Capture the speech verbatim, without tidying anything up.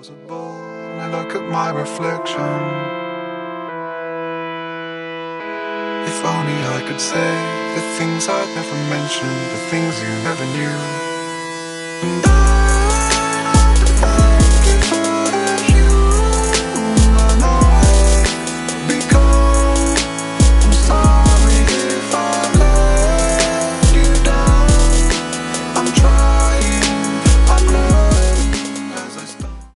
disposable. I look at my reflection. If only I could say the things I'd never mentioned, the things you never knew. And I